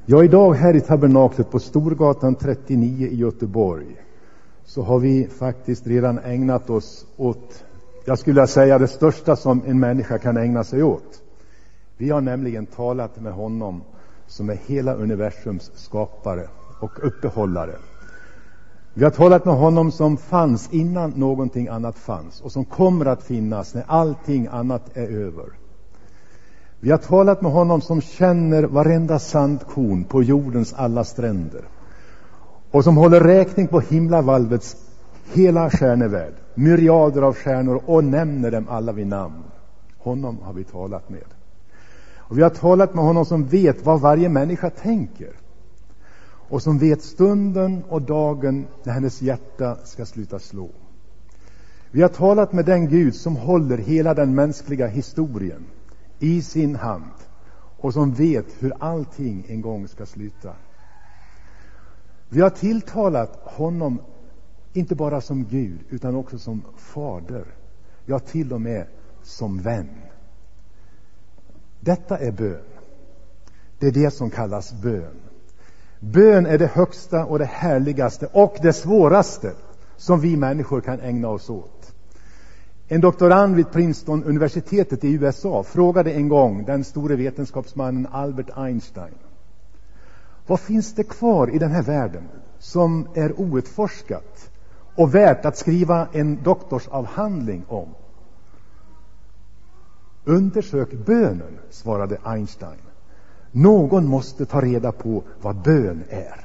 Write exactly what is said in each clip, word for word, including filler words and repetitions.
Ja, idag här i tabernaklet på Storgatan trettionio i Göteborg så har vi faktiskt redan ägnat oss åt, jag skulle säga det största som en människa kan ägna sig åt. Vi har nämligen talat med honom som är hela universums skapare och uppehållare. Vi har talat med honom som fanns innan någonting annat fanns och som kommer att finnas när allting annat är över. Vi har talat med honom som känner varenda sandkorn på jordens alla stränder och som håller räkning på himlavalvets hela stjärnevärld, myriader av stjärnor, och nämner dem alla vid namn. Honom har vi talat med. Och vi har talat med honom som vet vad varje människa tänker och som vet stunden och dagen när hennes hjärta ska sluta slå. Vi har talat med den Gud som håller hela den mänskliga historien i sin hand och som vet hur allting en gång ska sluta. Vi har tilltalat honom inte bara som Gud utan också som fader, ja till och med som vän. Detta är bön. Det är det som kallas bön. Bön är det högsta och det härligaste och det svåraste som vi människor kan ägna oss åt. En doktorand vid Princeton-universitetet i U S A frågade en gång den store vetenskapsmannen Albert Einstein: vad finns det kvar i den här världen som är outforskat och värt att skriva en doktorsavhandling om? Undersök bönen, svarade Einstein. Någon måste ta reda på vad bön är.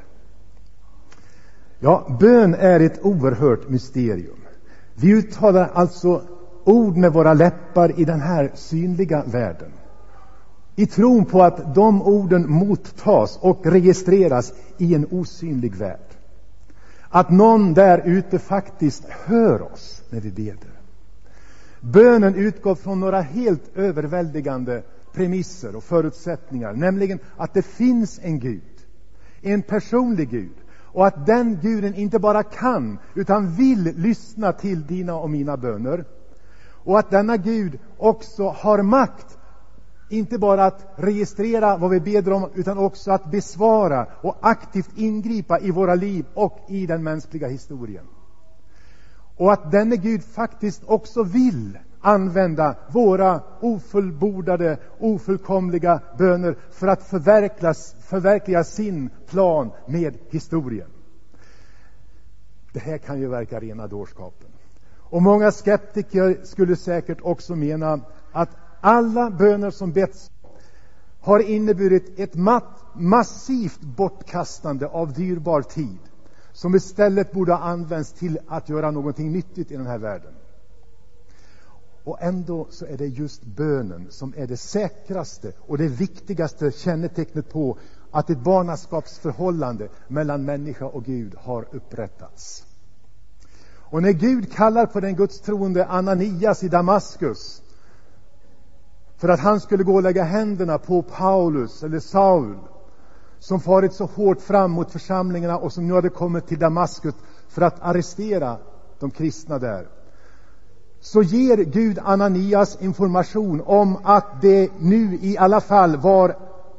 Ja, bön är ett oerhört mysterium. Vi uttalar alltså ord med våra läppar i den här synliga världen, i tron på att de orden mottas och registreras i en osynlig värld. Att någon där ute faktiskt hör oss när vi beder. Bönen utgår från några helt överväldigande premisser och förutsättningar, nämligen att det finns en Gud, en personlig Gud, och att den Guden inte bara kan utan vill lyssna till dina och mina böner, och att denna Gud också har makt inte bara att registrera vad vi ber om utan också att besvara och aktivt ingripa i våra liv och i den mänskliga historien. Och att denne Gud faktiskt också vill använda våra ofullbordade, ofullkomliga böner för att förverkliga, förverkliga sin plan med historien. Det här kan ju verka rena dårskapen. Och många skeptiker skulle säkert också mena att alla böner som betts har inneburit ett massivt bortkastande av dyrbar tid som istället borde ha använts till att göra någonting nyttigt i den här världen. Och ändå så är det just bönen som är det säkraste och det viktigaste kännetecknet på att ett barnaskapsförhållande mellan människa och Gud har upprättats. Och när Gud kallar på den gudstroende Ananias i Damaskus för att han skulle gå och lägga händerna på Paulus eller Saul, som farit så hårt fram mot församlingarna och som nu hade kommit till Damaskus för att arrestera de kristna där, så ger Gud Ananias information om att det nu i alla fall var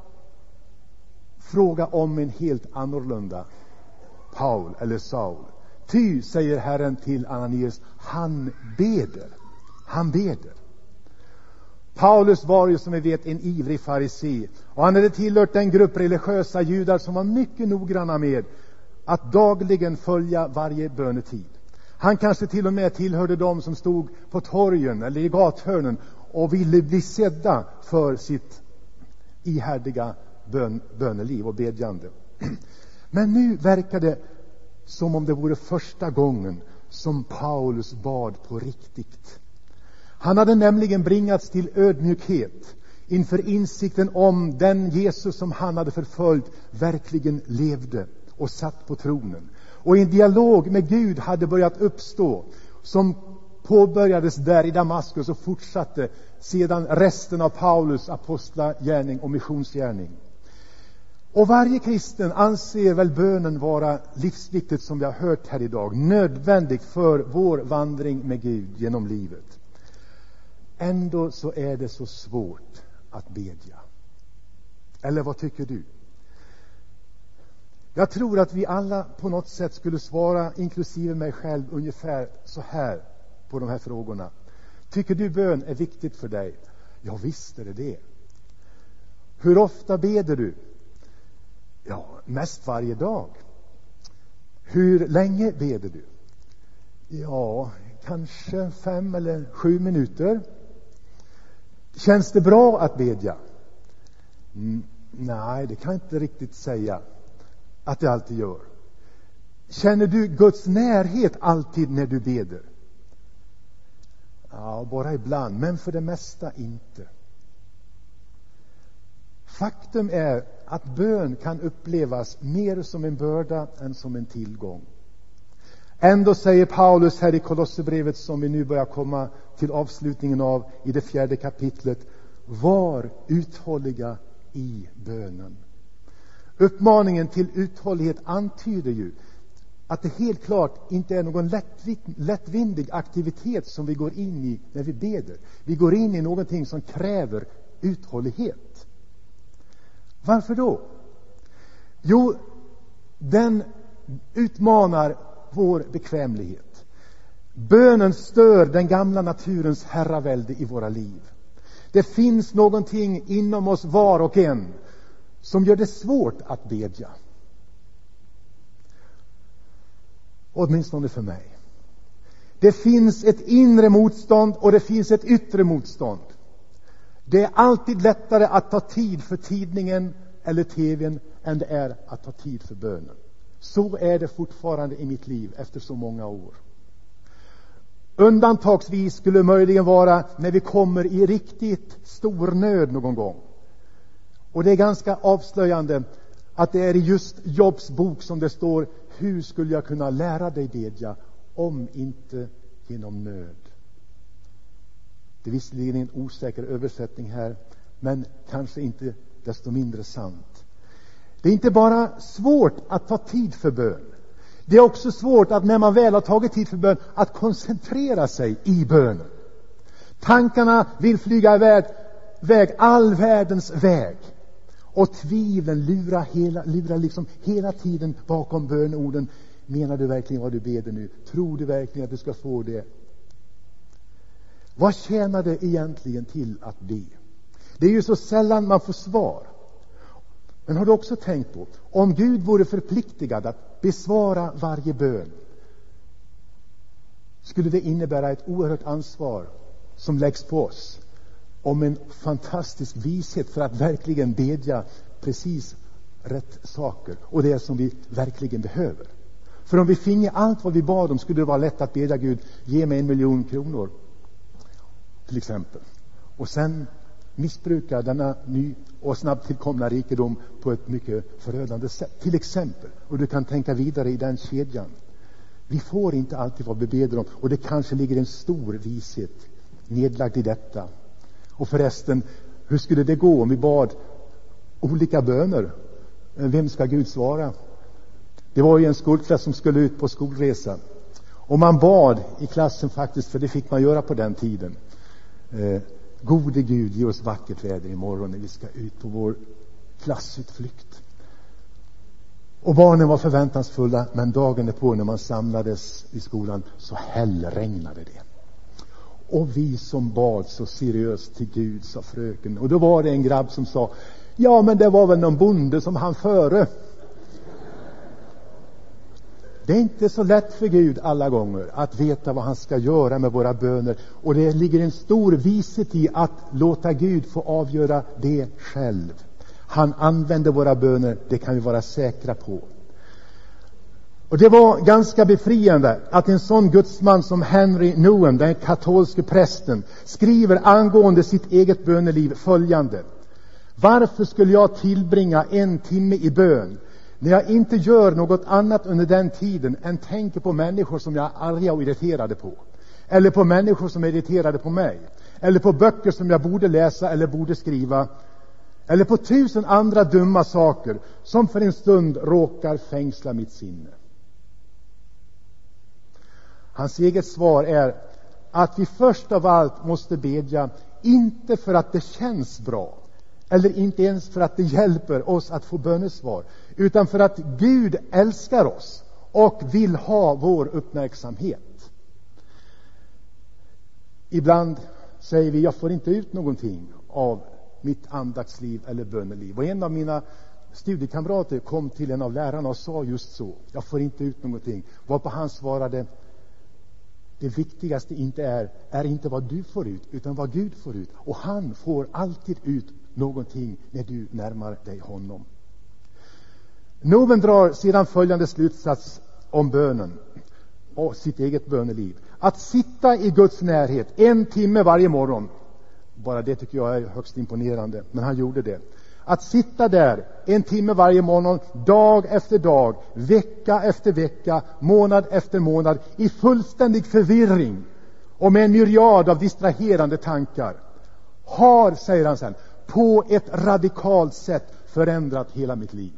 fråga om en helt annorlunda Paul eller Saul. Ty, säger Herren till Ananias, han beder. Han beder. Paulus var ju som vi vet en ivrig farisé, och han hade tillhört den grupp religiösa judar som var mycket noggranna med att dagligen följa varje bönetid. Han kanske till och med tillhörde dem som stod på torgen eller i gathörnen och ville bli sedda för sitt ihärdiga bön, böneliv och bedjande. Men nu verkar det som om det vore första gången som Paulus bad på riktigt. Han hade nämligen bringats till ödmjukhet inför insikten om den Jesus som han hade förföljt verkligen levde och satt på tronen. Och en dialog med Gud hade börjat uppstå som påbörjades där i Damaskus och fortsatte sedan resten av Paulus apostlagärning och missionsgärning. Och varje kristen anser väl bönen vara livsviktigt, som vi har hört här idag, nödvändigt för vår vandring med Gud genom livet. Ändå så är det så svårt att bedja. Eller vad tycker du? Jag tror att vi alla på något sätt skulle svara, inklusive mig själv, ungefär så här på de här frågorna. Tycker du bön är viktigt för dig? Ja, visst är det det. Hur ofta beder du? Ja, mest varje dag. Hur länge beder du? Ja, kanske fem eller sju minuter. Känns det bra att bedja? Mm, nej, det kan jag inte riktigt säga att det alltid gör. Känner du Guds närhet alltid när du beder? Ja, bara ibland, men för det mesta inte. Faktum är att bön kan upplevas mer som en börda än som en tillgång. Ändå säger Paulus här i Kolosserbrevet, som vi nu börjar komma till avslutningen av i det fjärde kapitlet: var uthålliga i bönen. Uppmaningen till uthållighet antyder ju att det helt klart inte är någon lättvindig aktivitet som vi går in i när vi beder. Vi går in i någonting som kräver uthållighet. Varför då? Jo, den utmanar vår bekvämlighet. Bönen stör den gamla naturens herravälde i våra liv. Det finns någonting inom oss var och en som gör det svårt att bedja. Åtminstone för mig. Det finns ett inre motstånd och det finns ett yttre motstånd. Det är alltid lättare att ta tid för tidningen eller tvn än det är att ta tid för bönen. Så är det fortfarande i mitt liv efter så många år. Undantagsvis skulle det möjligen vara när vi kommer i riktigt stor nöd någon gång. Och det är ganska avslöjande att det är i just Jobs bok som det står: hur skulle jag kunna lära dig bedja om inte genom nöd? Det är visserligen en osäker översättning här, men kanske inte desto mindre sant. Det är inte bara svårt att ta tid för bön. Det är också svårt att, när man väl har tagit tid för bön, att koncentrera sig i bönen. Tankarna vill flyga iväg, väg all världens väg. Och tvivlen lurar, hela, lurar liksom hela tiden bakom bönorden. Menar du verkligen vad du beder nu? Tror du verkligen att du ska få det? Vad tjänar det egentligen till att be? Det är ju så sällan man får svar. Men har du också tänkt på, om Gud vore förpliktigad att besvara varje bön, skulle det innebära ett oerhört ansvar som läggs på oss, om en fantastisk vishet för att verkligen bedja precis rätt saker och det som vi verkligen behöver. För om vi finge allt vad vi bad om, skulle det vara lätt att bedja Gud: ge mig en miljon kronor till exempel, och sen missbruka denna ny och snabbt tillkomna rikedom på ett mycket förödande sätt till exempel. Och du kan tänka vidare i den kedjan. Vi får inte alltid vad vi beder om, och det kanske ligger en stor vishet nedlagd i detta. Och förresten, hur skulle det gå om vi bad olika böner? Vem ska Gud svara? Det var ju en skolklass som skulle ut på skolresa, och man bad i klassen faktiskt, för det fick man göra på den tiden: eh, gode Gud, ge oss vackert väder imorgon när vi ska ut på vår klassutflykt. Och barnen var förväntansfulla, men dagen på när man samlades i skolan så hällregnade det. Och vi som bad så seriöst till Gud, sa fröken. Och då var det en grabb som sa: ja, men det var väl någon bonde som han före. Det är inte så lätt för Gud alla gånger att veta vad han ska göra med våra böner. Och det ligger en stor vishet i att låta Gud få avgöra det själv. Han använder våra böner, det kan vi vara säkra på. Och det var ganska befriande att en sån gudsman som Henry Nouwen, den katolske prästen, skriver angående sitt eget böneliv följande: varför skulle jag tillbringa en timme i bön när jag inte gör något annat under den tiden än tänker på människor som jag är arga och irriterade på, eller på människor som är irriterade på mig, eller på böcker som jag borde läsa eller borde skriva, eller på tusen andra dumma saker som för en stund råkar fängsla mitt sinne. Hans eget svar är att vi först av allt måste bedja, inte för att det känns bra Eller inte ens för att det hjälper oss att få bönesvar, utan för att Gud älskar oss och vill ha vår uppmärksamhet. Ibland säger vi, jag får inte ut någonting av mitt andaktsliv eller böneliv. Och en av mina studiekamrater kom till en av lärarna och sa just så, jag får inte ut någonting. Varpå han svarade, det viktigaste inte är, är inte vad du får ut, utan vad Gud får ut. Och han får alltid ut någonting när du närmar dig honom. Noven drar sedan följande slutsats om bönen och sitt eget böneliv. Att sitta i Guds närhet en timme varje morgon, bara det tycker jag är högst imponerande, men han gjorde det. Att sitta där en timme varje morgon, dag efter dag, vecka efter vecka, månad efter månad, i fullständig förvirring och med en myriad av distraherande tankar, har, säger han sen, på ett radikalt sätt förändrat hela mitt liv.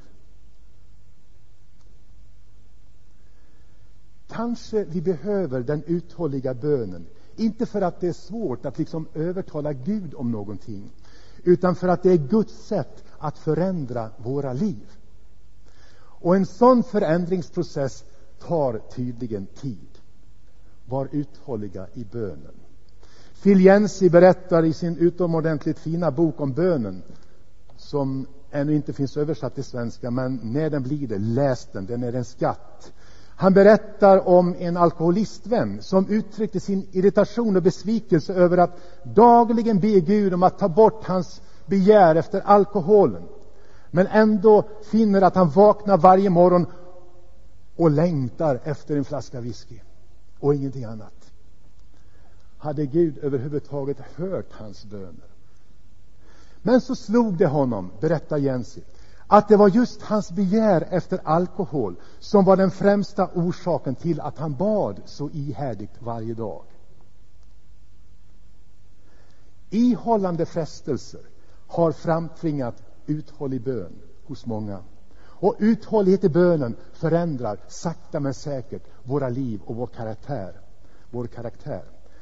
Kanske vi behöver den uthålliga bönen, inte för att det är svårt att liksom övertala Gud om någonting, utan för att det är Guds sätt att förändra våra liv. Och en sån förändringsprocess tar tydligen tid. Var uthålliga i bönen. Phil Yancey berättar i sin utomordentligt fina bok om bönen, som ännu inte finns översatt till svenska, men när den blir det, läs den, den är en skatt. Han berättar om en alkoholistvän som uttryckte sin irritation och besvikelse över att dagligen be Gud om att ta bort hans begär efter alkoholen, men ändå finner att han vaknar varje morgon och längtar efter en flaska whisky och ingenting annat. Hade Gud överhuvudtaget hört hans böner? Men så slog det honom, berättar Yancey, att det var just hans begär efter alkohol som var den främsta orsaken till att han bad så ihärdigt varje dag. Ihållande frestelser har framtvingat uthållig bön hos många. Och uthållighet i bönen förändrar sakta men säkert våra liv och vår karaktär. Vår karaktär.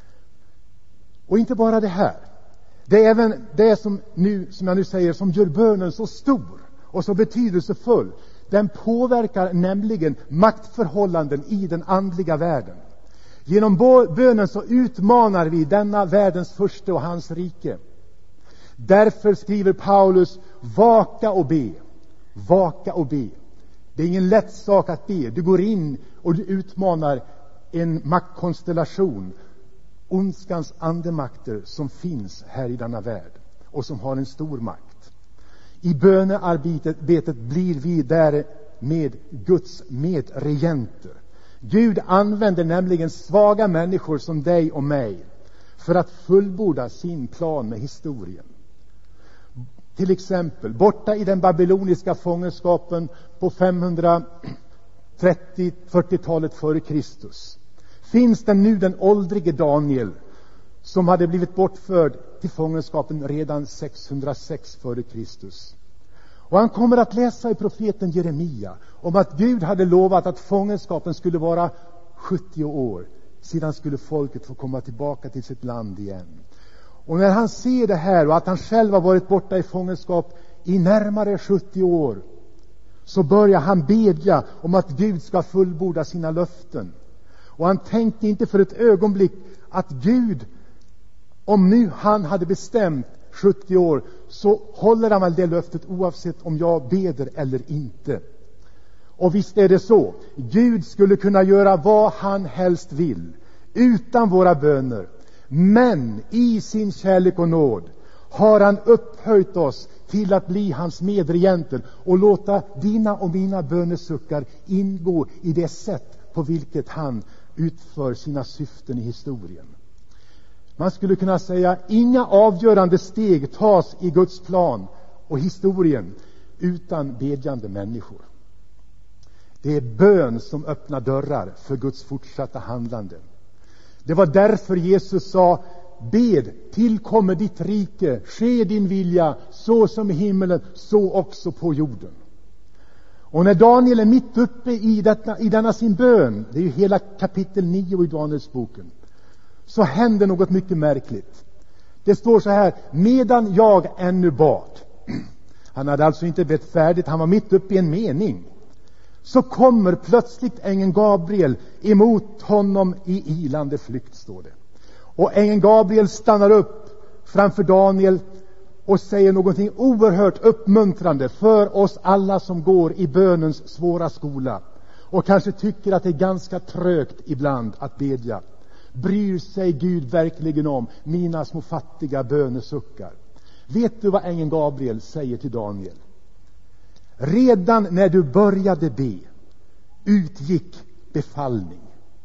Och inte bara det här. Det är även det som, nu, som jag nu säger som gör bönen så stor och så betydelsefull. Den påverkar nämligen maktförhållanden i den andliga världen. Genom bönen så utmanar vi denna världens första och hans rike. Därför skriver Paulus, vaka och be. Vaka och be. Det är ingen lätt sak att be. Du går in och du utmanar en maktkonstellation, ondskans andemakter som finns här i denna värld och som har en stor makt. I bönearbetet blir vi där med Guds medregenter. Gud använder nämligen svaga människor som dig och mig för att fullborda sin plan med historien. Till exempel, borta i den babyloniska fångenskapen på femhundratrettio till fyrtiotalet före Kristus finns det nu den åldrige Daniel som hade blivit bortförd till fångenskapen redan sexhundrasex före Kristus. Och han kommer att läsa i profeten Jeremia om att Gud hade lovat att fångenskapen skulle vara sjuttio år. Sedan skulle folket få komma tillbaka till sitt land igen. Och när han ser det här och att han själv har varit borta i fångenskap i närmare sjuttio år, så börjar han bedja om att Gud ska fullborda sina löften. Och han tänkte inte för ett ögonblick att Gud, om nu han hade bestämt sjuttio år, så håller han väl det löftet oavsett om jag beder eller inte. Och visst är det så. Gud skulle kunna göra vad han helst vill utan våra böner. Men i sin kärlek och nåd har han upphöjt oss till att bli hans medregenter och låta dina och mina bönesuckar ingå i det sätt på vilket han utför sina syften i historien. Man skulle kunna säga inga avgörande steg tas i Guds plan och historien utan bedjande människor. Det är bön som öppnar dörrar för Guds fortsatta handlande. Det var därför Jesus sa, bed, tillkommer ditt rike, ske din vilja, så som i himmelen, så också på jorden. Och när Daniel är mitt uppe i, detta, i denna sin bön, det är ju hela kapitel nio i Danielsboken, så händer något mycket märkligt. Det står så här, medan jag ännu bad. Han hade alltså inte bett färdigt, han var mitt uppe i en mening. Så kommer plötsligt ängeln Gabriel emot honom i ilande flykt, står det. Och ängeln Gabriel stannar upp framför Daniel och säger någonting oerhört uppmuntrande för oss alla som går i bönens svåra skola och kanske tycker att det är ganska trögt ibland att bedja. Bryr sig Gud verkligen om mina små fattiga bönesuckar? Vet du vad ängeln Gabriel säger till Daniel? Redan när du började be utgick befallning.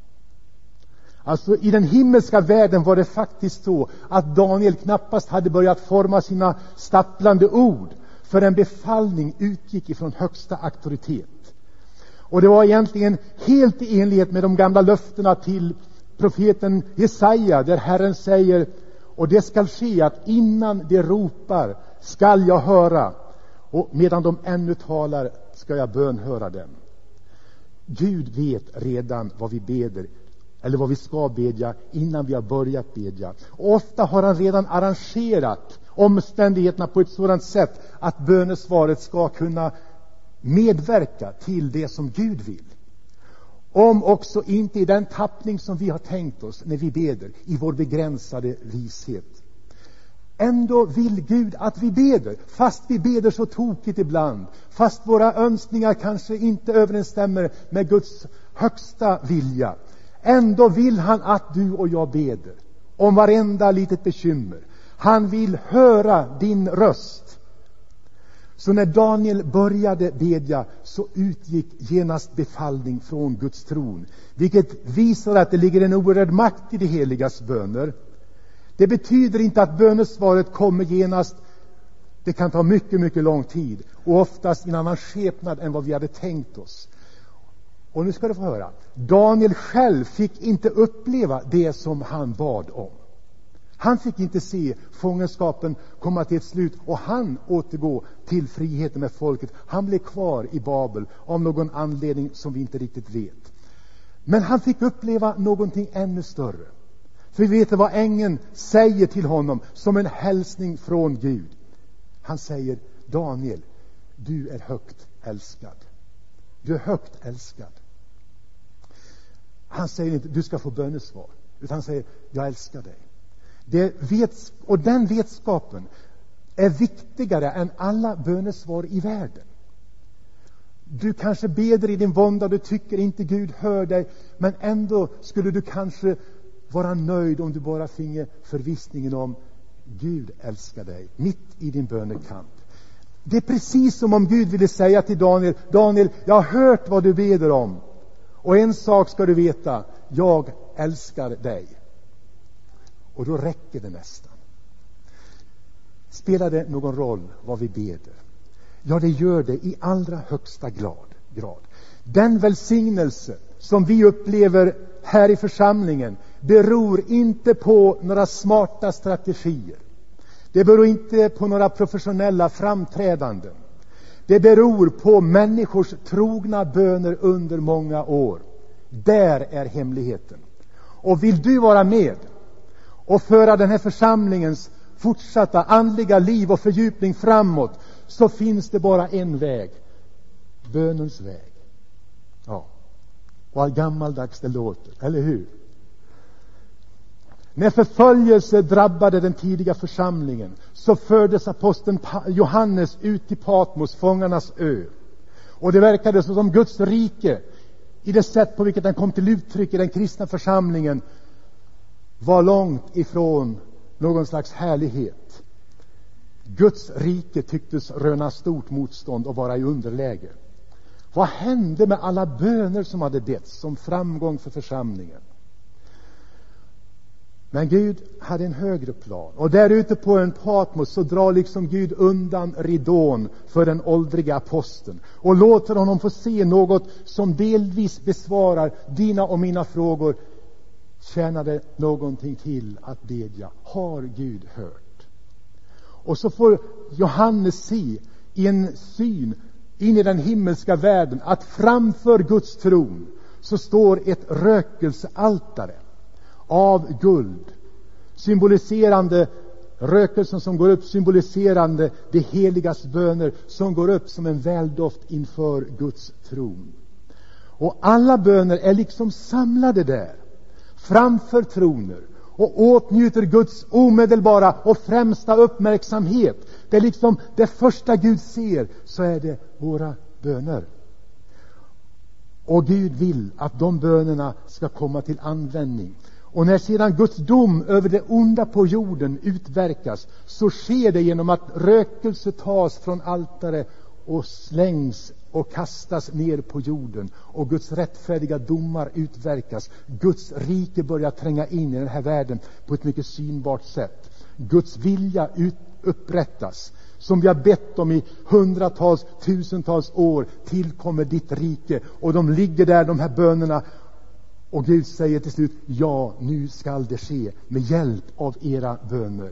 Alltså i den himmelska världen var det faktiskt så att Daniel knappast hade börjat forma sina stapplande ord för en befallning utgick ifrån högsta auktoritet. Och det var egentligen helt i enlighet med de gamla löftena till profeten Jesaja, där Herren säger: och det skall ske att innan de ropar skall jag höra, och medan de ännu talar ska jag bönhöra dem. Gud vet redan vad vi beder, eller vad vi ska bedja, innan vi har börjat bedja. Och ofta har han redan arrangerat omständigheterna på ett sådant sätt att bönesvaret ska kunna medverka till det som Gud vill. Om också inte i den tappning som vi har tänkt oss när vi beder, i vår begränsade vishet. Ändå vill Gud att vi beder, fast vi beder så tokigt ibland, fast våra önskningar kanske inte överensstämmer med Guds högsta vilja. Ändå vill han att du och jag beder om varenda litet bekymmer. Han vill höra din röst. Så när Daniel började bedja så utgick genast befallning från Guds tron, vilket visar att det ligger en oerhörd makt i det heligas böner. Det betyder inte att bönesvaret kommer genast. Det kan ta mycket, mycket lång tid och oftast i en annan skepnad än vad vi hade tänkt oss. Och nu ska du få höra. Daniel själv fick inte uppleva det som han bad om. Han fick inte se fångenskapen komma till ett slut och han återgå till friheten med folket. Han blev kvar i Babel av någon anledning som vi inte riktigt vet. Men han fick uppleva någonting ännu större. För vi vet vad ängeln säger till honom som en hälsning från Gud. Han säger: Daniel, du är högt älskad. Du är högt älskad. Han säger inte du ska få bönesvar, utan han säger jag älskar dig. Det vet, och den vetskapen är viktigare än alla bönesvar i världen. Du kanske beder i din vånda, du tycker inte Gud hör dig, men ändå skulle du kanske vara nöjd om du bara finge förvissningen om Gud älskar dig mitt i din bönekamp. Det är precis som om Gud ville säga till Daniel: Daniel, jag har hört vad du beder om, och en sak ska du veta, jag älskar dig. Och då räcker det nästan. Spelar det någon roll vad vi beder? Ja, det gör det i allra högsta grad. Den välsignelse som vi upplever här i församlingen beror inte på några smarta strategier. Det beror inte på några professionella framträdanden. Det beror på människors trogna böner under många år. Där är hemligheten. Och vill du vara med och föra den här församlingens fortsatta andliga liv och fördjupning framåt, så finns det bara en väg. Bönens väg. Ja. Och all gammaldags det låter, eller hur? När förföljelse drabbade den tidiga församlingen så fördes aposteln Johannes ut till Patmos, fångarnas ö. Och det verkade som Guds rike, i det sätt på vilket den kom till uttryck i den kristna församlingen, var långt ifrån någon slags härlighet. Guds rike tycktes röna stort motstånd och vara i underläge. Vad hände med alla böner som hade betts som framgång för församlingen? Men Gud hade en högre plan. Och där ute på en Patmos så drar liksom Gud undan ridån för den åldriga aposteln och låter honom få se något som delvis besvarar dina och mina frågor. Tjänade någonting till att bedja? Har Gud hört? Och så får Johannes se i en syn in i den himmelska världen att framför Guds tron så står ett rökelsealtare av guld, symboliserande Rökelsen som går upp symboliserande det heligas böner som går upp som en väldoft inför Guds tron. Och alla böner är liksom samlade där framför troner och åtnjuter Guds omedelbara och främsta uppmärksamhet. Det är liksom det första Gud ser, så är det våra böner. Och Gud vill att de bönerna ska komma till användning. Och när sedan Guds dom över det onda på jorden utverkas, så sker det genom att rökelse tas från altare och slängs och kastas ner på jorden, och Guds rättfärdiga domar utverkas. Guds rike börjar tränga in i den här världen på ett mycket synbart sätt. Guds vilja ut, upprättas. Som vi har bett om i hundratals, tusentals år, tillkommer ditt rike. Och de ligger där, de här bönerna. Och Gud säger till slut, ja, nu skall det ske med hjälp av era böner.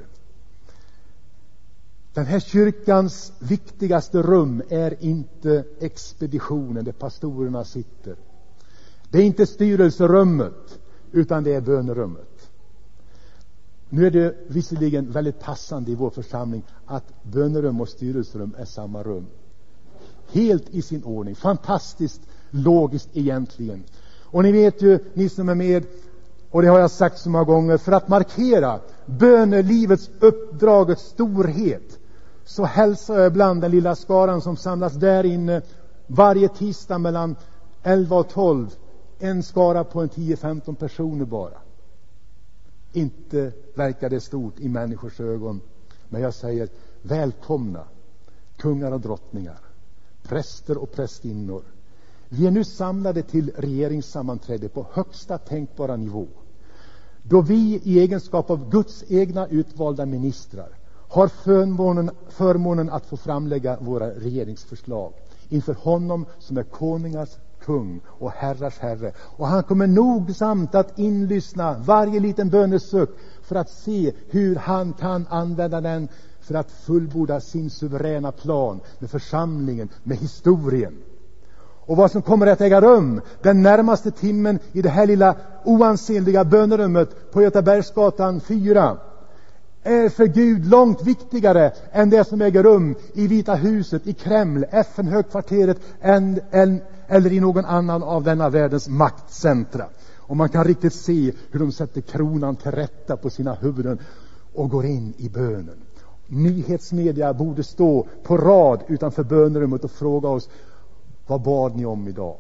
Den här kyrkans viktigaste rum är inte expeditionen där pastorerna sitter. Det är inte styrelserummet, utan det är bönerummet. Nu är det visserligen väldigt passande i vår församling att bönerum och styrelserum är samma rum. Helt i sin ordning. Fantastiskt logiskt egentligen. Och ni vet ju, ni som är med, och det har jag sagt så många gånger, för att markera bönelivets uppdragets storhet, så hälsar jag ibland den lilla skaran som samlas där inne varje tisdag mellan elva och tolv. En skara på en tio femton personer bara. Inte verkar det stort i människors ögon. Men jag säger, välkomna kungar och drottningar, präster och prästinnor. Vi är nu samlade till regeringssammanträde på högsta tänkbara nivå. Då vi i egenskap av Guds egna utvalda ministrar har förmånen, förmånen att få framlägga våra regeringsförslag inför honom som är konungars kung och herrars herre. Och han kommer nogsamt att inlyssna varje liten bönesuck för att se hur han kan använda den för att fullborda sin suveräna plan med församlingen, med historien. Och vad som kommer att äga rum den närmaste timmen i det här lilla oansenliga bönerummet på Götabergsgatan fyra är för Gud långt viktigare än det som äger rum i Vita huset, i Kreml, F N-högkvarteret än, än, eller i någon annan av denna världens maktcentra. Och man kan riktigt se hur de sätter kronan till rätta på sina huvuden och går in i bönen. Nyhetsmedia borde stå på rad utanför bönerummet och fråga oss, vad bad ni om idag?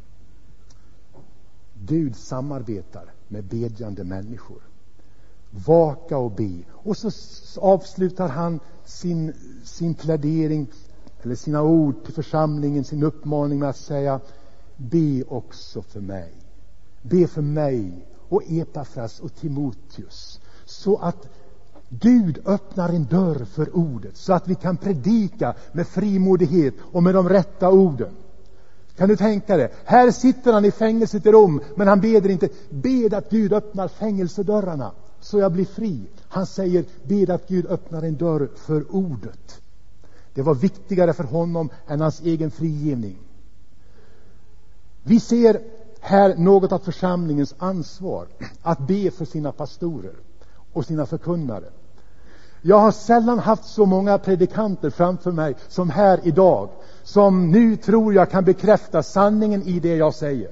Gud samarbetar med bedjande människor. Vaka och be. Och så avslutar han sin, sin plädering eller sina ord till församlingen, sin uppmaning med att säga, be också för mig. Be för mig och Epafras och Timoteus, så att Gud öppnar en dörr för ordet, så att vi kan predika med frimodighet och med de rätta orden. Kan du tänka dig? Här sitter han i fängelset i Rom, men han beder inte, bed att Gud öppnar fängelsedörrarna så jag blir fri. Han säger, bed att Gud öppnar en dörr för ordet. Det var viktigare för honom än hans egen frigivning. Vi ser här något av församlingens ansvar att be för sina pastorer och sina förkunnare. Jag har sällan haft så många predikanter framför mig som här idag, som nu tror jag kan bekräfta sanningen i det jag säger.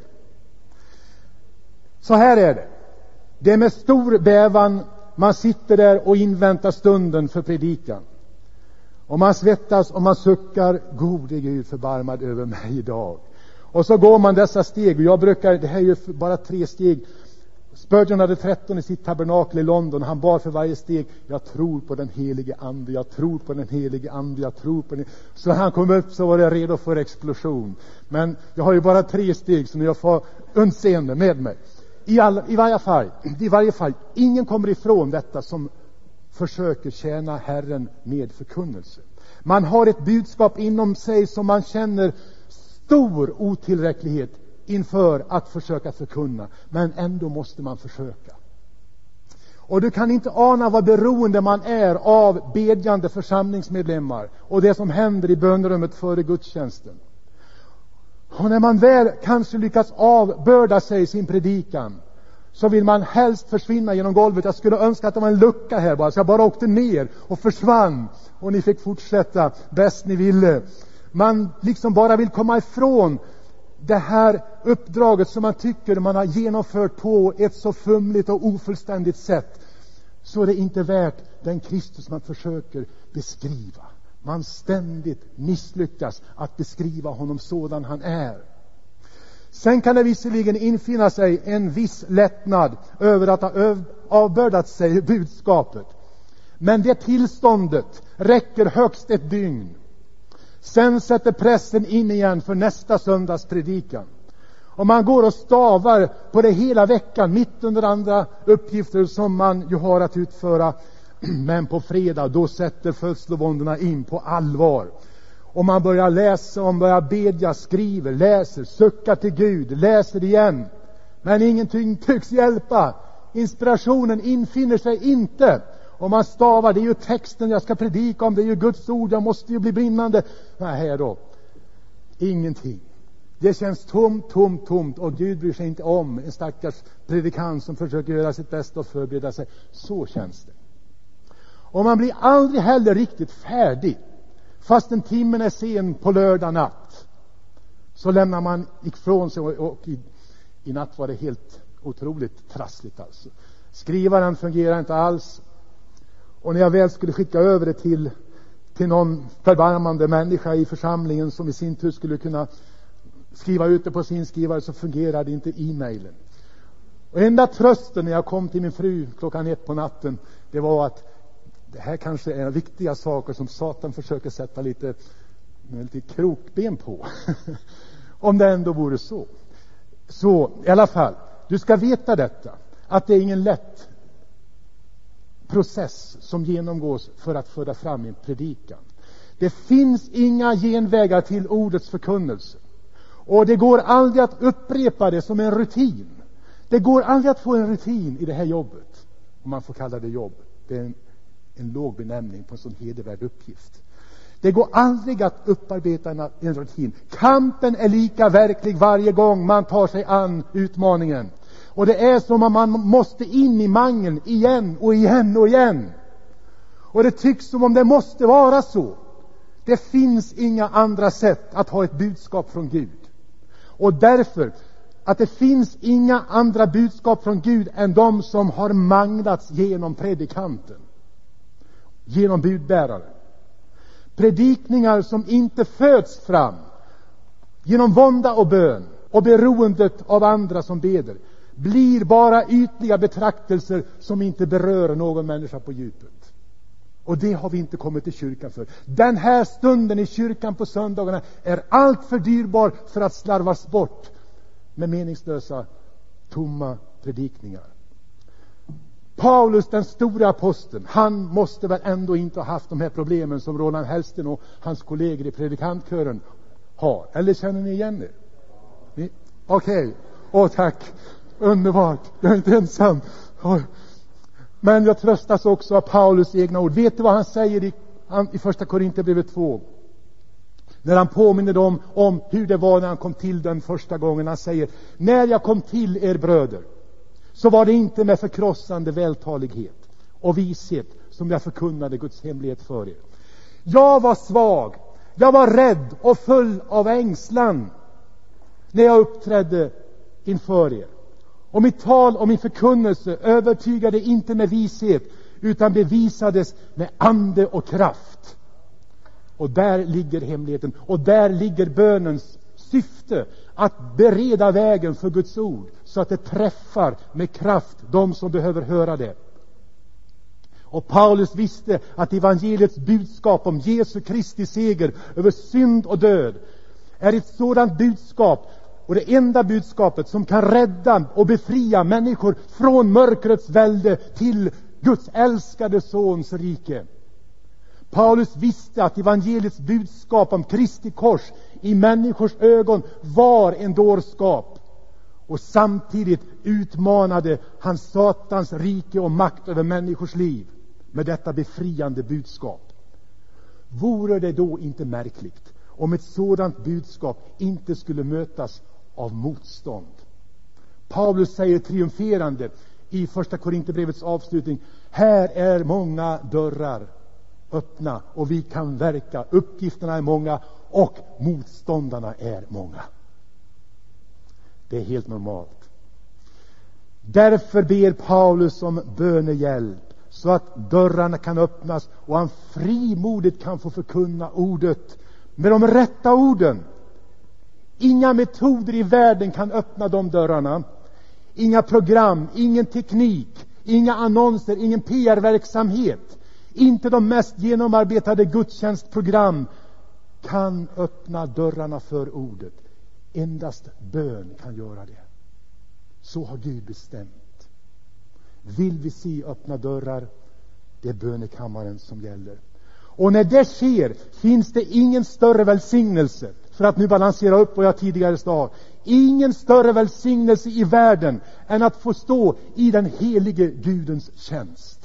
Så här är det. Det är med stor bävan man sitter där och inväntar stunden för predikan. Och man svettas och man suckar, gode Gud förbarmad över mig idag. Och så går man dessa steg, och jag brukar, det här är ju bara tre steg. Spurgeon hade tretton i sitt tabernakel i London. Han bar för varje steg, jag tror på den helige ande, jag tror på den helige ande, jag tror på den. Så när han kom upp så var jag redo för explosion. Men jag har ju bara tre steg, så nu jag får undseende med mig. I, all, i, varje fall, I varje fall, ingen kommer ifrån detta som försöker tjäna Herren med förkunnelse. Man har ett budskap inom sig som man känner stor otillräcklighet inför att försöka förkunna, men ändå måste man försöka. Och du kan inte ana vad beroende man är av bedjande församlingsmedlemmar och det som händer i bönerummet före gudstjänsten. Och när man väl kanske lyckas avbörda sig sin predikan, så vill man helst försvinna genom golvet. Jag skulle önska att det var en lucka här bara, så jag bara åkte ner och försvann. Och ni fick fortsätta bäst ni ville. Man liksom bara vill komma ifrån det här uppdraget som man tycker man har genomfört på ett så fumligt och ofullständigt sätt. Så är det inte värt den Kristus man försöker beskriva. Man ständigt misslyckas att beskriva honom sådan han är. Sen kan det visserligen infinna sig en viss lättnad över att ha avbördat sig budskapet. Men det tillståndet räcker högst ett dygn. Sen sätter pressen in igen för nästa söndags predikan. Om man går och stavar på det hela veckan, mitt under andra uppgifter som man ju har att utföra. Men på fredag, då sätter födslovåndorna in på allvar. Och man börjar läsa, man börjar bedja, skriver, läser, suckar till Gud, läser igen. Men ingenting tycks hjälpa. Inspirationen infinner sig inte. Om man stavar, det är ju texten jag ska predika om, det är ju Guds ord, jag måste ju bli brinnande. Nej då, ingenting. Det känns tomt, tomt, tomt, och Gud bryr sig inte om en stackars predikant som försöker göra sitt bästa och förbereda sig. Så känns det. Och man blir aldrig heller riktigt färdig. Fast en timmen är sen på lördag natt, så lämnar man ifrån sig, och, och i, i natt var det helt otroligt trassligt alltså. Skrivaren fungerar inte alls. Och när jag väl skulle skicka över det till, till någon förbarmande människa i församlingen som i sin tur skulle kunna skriva ut det på sin skrivare, så fungerade inte e-mailen. Och enda trösten när jag kom till min fru klockan ett på natten, det var att det här kanske är viktiga saker som Satan försöker sätta lite, lite krokben på. Om det ändå vore så. Så i alla fall, du ska veta detta, att det är ingen lätt process som genomgås för att föra fram en predikan. Det finns inga genvägar till ordets förkunnelse. Och det går aldrig att upprepa det som en rutin. Det går aldrig att få en rutin i det här jobbet. Om man får kalla det jobb. Det är en, en låg benämning på en sån hedervärd uppgift. Det går aldrig att upparbeta en, en rutin. Kampen är lika verklig varje gång man tar sig an utmaningen. Och det är som om man måste in i mangeln igen och igen och igen. Och det tycks som om det måste vara så. Det finns inga andra sätt att ha ett budskap från Gud. Och därför att det finns inga andra budskap från Gud än de som har manglats genom predikanten, genom budbäraren. Predikningar som inte föds fram genom vånda och bön och beroendet av andra som beder blir bara ytliga betraktelser som inte berör någon människa på djupet. Och det har vi inte kommit till kyrkan för. Den här stunden i kyrkan på söndagarna är allt för dyrbar för att slarvas bort med meningslösa, tomma predikningar. Paulus, den stora aposteln, han måste väl ändå inte ha haft de här problemen som Roland Hellsten och hans kollegor i predikantkören har. Eller känner ni igen det? Ni? Okej. Okay. Åh, tack. Underbart. Jag är inte ensam. Men jag tröstas också av Paulus egna ord. Vet du vad han säger i, i första Korinthierbrevet två? När han påminner dem om hur det var när han kom till den första gången. Han säger: när jag kom till er bröder, så var det inte med förkrossande vältalighet och vishet som jag förkunnade Guds hemlighet för er. Jag var svag, jag var rädd och full av ängslan när jag uppträdde inför er. Och mitt tal och min förkunnelse övertygade inte med vishet, utan bevisades med ande och kraft. Och där ligger hemligheten. Och där ligger bönens syfte, att bereda vägen för Guds ord, så att det träffar med kraft de som behöver höra det. Och Paulus visste att evangeliets budskap om Jesu Kristi seger över synd och död är ett sådant budskap, och det enda budskapet som kan rädda och befria människor från mörkrets välde till Guds älskade sons rike. Paulus visste att evangeliets budskap om Kristi kors i människors ögon var en dårskap, och samtidigt utmanade han Satans rike och makt över människors liv med detta befriande budskap. Vore det då inte märkligt om ett sådant budskap inte skulle mötas av motstånd? Paulus säger triumferande i första Korinthierbrevets avslutning: här är många dörrar öppna och vi kan verka. Uppgifterna är många och motståndarna är många. Det är helt normalt. Därför ber Paulus om bönehjälp så att dörrarna kan öppnas och han frimodigt kan få förkunna ordet med de rätta orden. Inga metoder i världen kan öppna de dörrarna. Inga program, ingen teknik, inga annonser, ingen P R-verksamhet, inte de mest genomarbetade gudstjänstprogram kan öppna dörrarna för ordet. Endast bön kan göra det. Så har Gud bestämt. Vill vi se öppna dörrar, det är bönekammaren som gäller. Och när det sker finns det ingen större välsignelse, för att nu balansera upp vad jag tidigare sa, ingen större välsignelse i världen än att få stå i den helige Gudens tjänst.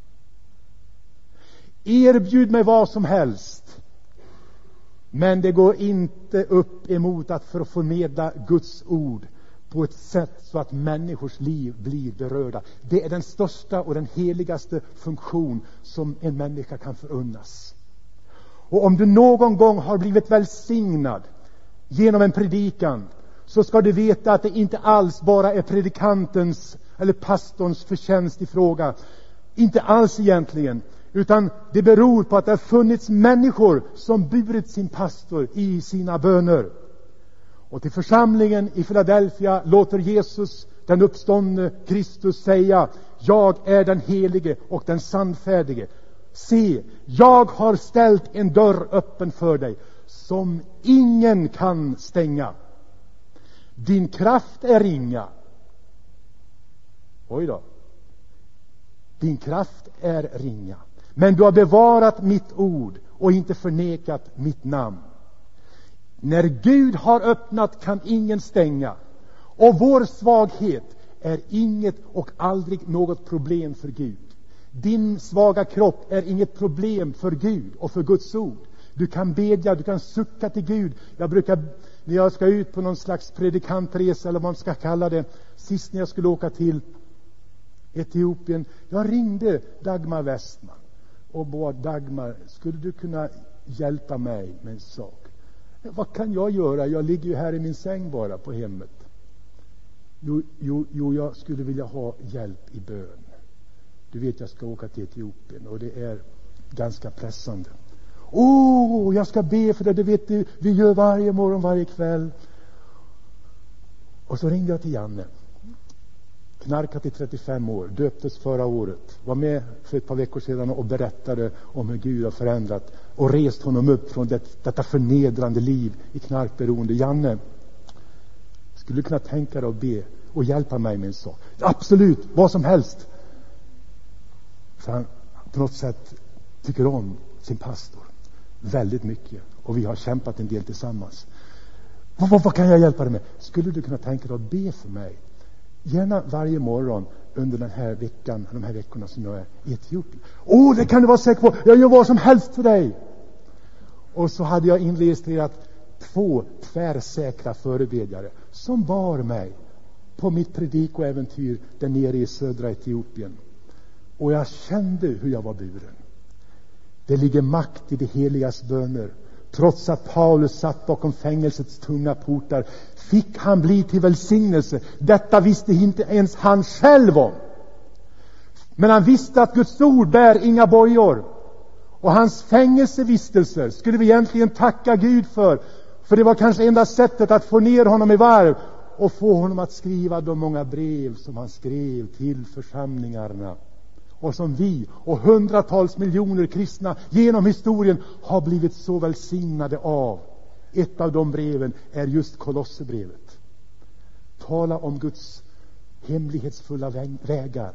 Erbjud mig vad som helst, men det går inte upp emot att för att förmedla Guds ord på ett sätt så att människors liv blir berörda. Det är den största och den heligaste funktion som en människa kan förunnas. Och om du någon gång har blivit välsignad genom en predikan, så ska du veta att det inte alls bara är predikantens eller pastorns förtjänst i fråga. Inte alls egentligen. Utan det beror på att det har funnits människor som burit sin pastor i sina böner. Och till församlingen i Philadelphia låter Jesus, den uppståndne Kristus, säga: jag är den helige och den sannfärdige. Se, jag har ställt en dörr öppen för dig som ingen kan stänga. Din kraft är ringa. Oj då. Din kraft är ringa. Men du har bevarat mitt ord och inte förnekat mitt namn. När Gud har öppnat kan ingen stänga. Och vår svaghet är inget och aldrig något problem för Gud. Din svaga kropp är inget problem för Gud och för Guds ord. Du kan bedja, du kan sucka till Gud. Jag brukar, när jag ska ut på någon slags predikantresa eller vad man ska kalla det, sist när jag skulle åka till Etiopien, jag ringde Dagmar Westman och bad: Dagmar, skulle du kunna hjälpa mig med en sak? Vad kan jag göra? Jag ligger ju här i min säng bara på hemmet. Jo, jo, jo, jag skulle vilja ha hjälp i bön. Du vet, jag ska åka till Etiopien och det är ganska pressande. Åh, oh, jag ska be för det, det vet du, vi gör varje morgon, varje kväll. Och så ringde jag till Janne. Knarkat i trettiofem år, döptes förra året, var med för ett par veckor sedan och berättade om hur Gud har förändrat och rest honom upp från det, detta förnedrande liv i knarkberoende. Janne, skulle du kunna tänka dig att be och hjälpa mig med en sak? Absolut, vad som helst. För han på något sätt tycker om sin pastor väldigt mycket och vi har kämpat en del tillsammans. Vad, vad, vad kan jag hjälpa dig med? Skulle du kunna tänka dig att be för mig? Gärna varje morgon under den här veckan, de här veckorna som jag är i Etiopien. Åh, oh, det kan du vara säker på. Jag gör vad som helst för dig. Och så hade jag inregistrerat två tvärsäkra förebedjare som bar mig på mitt predikoäventyr där nere i södra Etiopien. Och jag kände hur jag var buren. Det ligger makt i det heligas böner. Trots att Paulus satt bakom fängelsets tunga portar fick han bli till välsignelse. Detta visste inte ens han själv om. Men han visste att Guds ord bär inga bojor. Och hans fängelsevistelser skulle vi egentligen tacka Gud för. För det var kanske enda sättet att få ner honom i varv och få honom att skriva de många brev som han skrev till församlingarna. Och som vi och hundratals miljoner kristna genom historien har blivit så välsignade av. Ett av de breven är just Kolosserbrevet. Tala om Guds hemlighetsfulla vägar.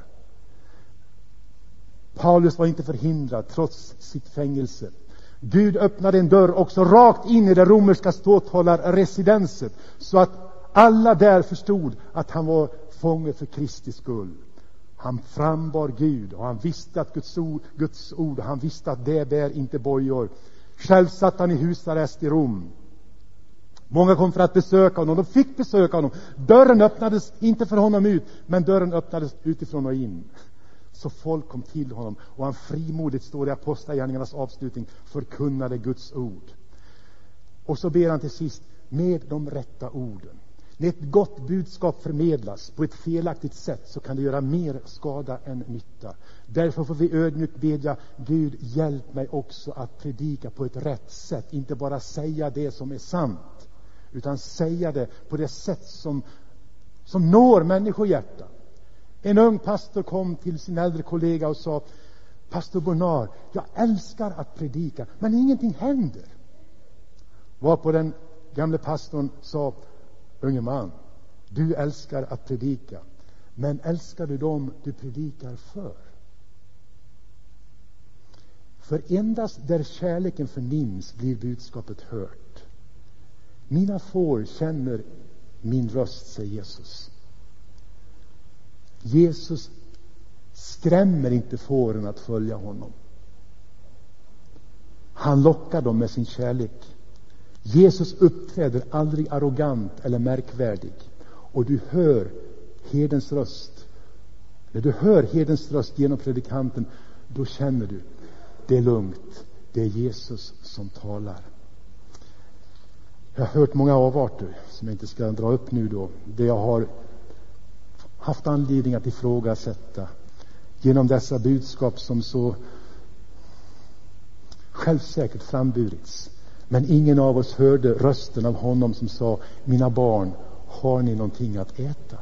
Paulus var inte förhindrad trots sitt fängelse. Gud öppnade en dörr också rakt in i det romerska ståthållarresidenset, så att alla där förstod att han var fånge för Kristi skull. Han frambar Gud och han visste att Guds ord, Guds ord han visste att det bär inte bojor. Själv satt han i husarrest i Rom. Många kom för att besöka honom. De fick besöka honom. Dörren öppnades inte för honom ut, men dörren öppnades utifrån och in. Så folk kom till honom, och han frimodigt, står i Apostlagärningarnas avslutning, förkunnade Guds ord. Och så ber han till sist, med de rätta orden. När ett gott budskap förmedlas på ett felaktigt sätt, så kan det göra mer skada än nytta. Därför får vi ödmjukt bedja, Gud, hjälp mig också att predika på ett rätt sätt. Inte bara säga det som är sant, utan säga det på det sätt som, som når människohjärtan. En ung pastor kom till sin äldre kollega och sa, pastor Bernard, jag älskar att predika, men ingenting händer. Varpå den gamle pastorn sa, unge man, du älskar att predika, men älskar du dem du predikar för? För endast där kärleken förnims blir budskapet hört. Mina får känner min röst, säger Jesus. Jesus skrämmer inte fåren att följa honom. Han lockar dem med sin kärlek. Jesus uppträder aldrig arrogant eller märkvärdig. Och du hör herdens röst. När du hör herdens röst genom predikanten, då känner du, det är lugnt. Det är Jesus som talar. Jag har hört många avarter som jag inte ska dra upp nu då. Det jag har haft anledning att ifrågasätta genom dessa budskap som så självsäkert framburits. Men ingen av oss hörde rösten av honom som sa, mina barn, har ni någonting att äta?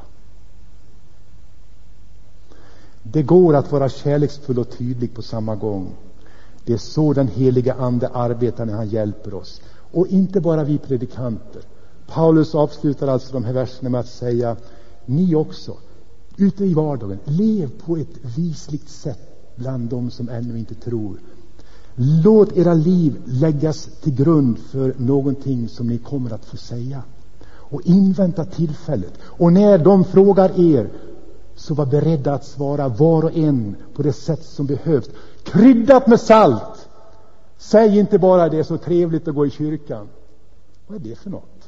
Det går att vara kärleksfull och tydlig på samma gång. Det är så den heliga ande arbetar när han hjälper oss. Och inte bara vi predikanter. Paulus avslutar alltså de här verserna med att säga, ni också, ute i vardagen, lev på ett visligt sätt bland dem som ännu inte tror. Låt era liv läggas till grund för någonting som ni kommer att få säga. Och invänta tillfället. Och när de frågar er, så var beredda att svara var och en på det sätt som behövs. Kryddat med salt. Säg inte bara det är så trevligt att gå i kyrkan. Vad är det för något?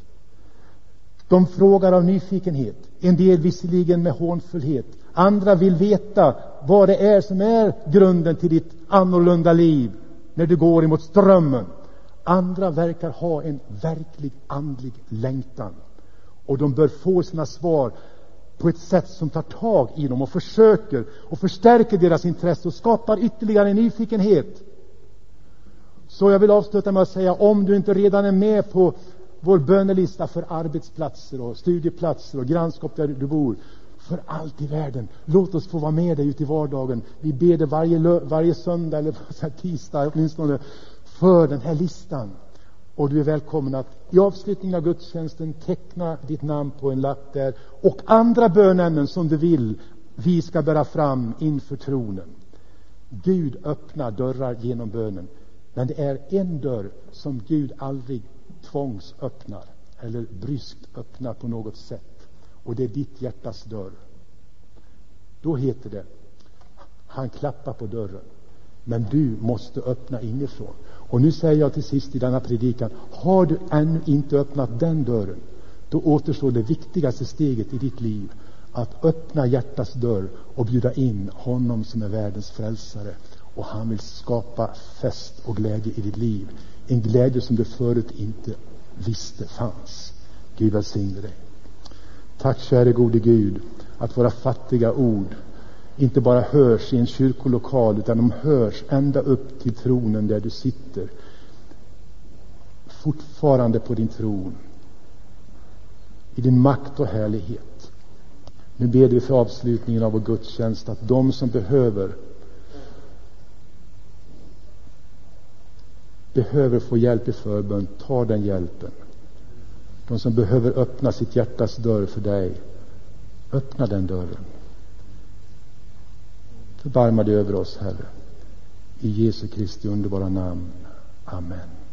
De frågar av nyfikenhet. En del visserligen med hånfullhet. Andra vill veta vad det är som är grunden till ditt annorlunda liv när du går emot strömmen. Andra verkar ha en verklig andlig längtan. Och de bör få sina svar på ett sätt som tar tag i dem och försöker och förstärker deras intresse och skapar ytterligare nyfikenhet. Så jag vill avsluta med att säga, om du inte redan är med på vår bönelista för arbetsplatser och studieplatser och grannskap där du bor, för allt i världen, låt oss få vara med dig ute i vardagen. Vi ber det varje, varje söndag eller tisdag åtminstone för den här listan. Och du är välkommen att i avslutningen av gudstjänsten teckna ditt namn på en lapp där, och andra bönämnen som du vill vi ska bära fram inför tronen. Gud öppnar dörrar genom bönen, men det är en dörr som Gud aldrig tvångs öppnar eller bryskt öppnar på något sätt, och det är ditt hjärtas dörr. Då heter det, han klappar på dörren, men du måste öppna inifrån. Och nu säger jag till sist i denna predikan, har du ännu inte öppnat den dörren, då återstår det viktigaste steget i ditt liv, att öppna hjärtats dörr och bjuda in honom som är världens frälsare. Och han vill skapa fest och glädje i ditt liv, en glädje som du förut inte visste fanns. Gud välsigne dig. Tack käre gode Gud, att våra fattiga ord inte bara hörs i en kyrkolokal, utan de hörs ända upp till tronen där du sitter, fortfarande på din tron, i din makt och härlighet. Nu ber vi för avslutningen av vår gudstjänst att de som behöver behöver få hjälp i förbön, ta den hjälpen. De som behöver öppna sitt hjärtas dörr för dig, öppna den dörren. Förbarma dig över oss, Herre. I Jesu Kristi underbara namn. Amen.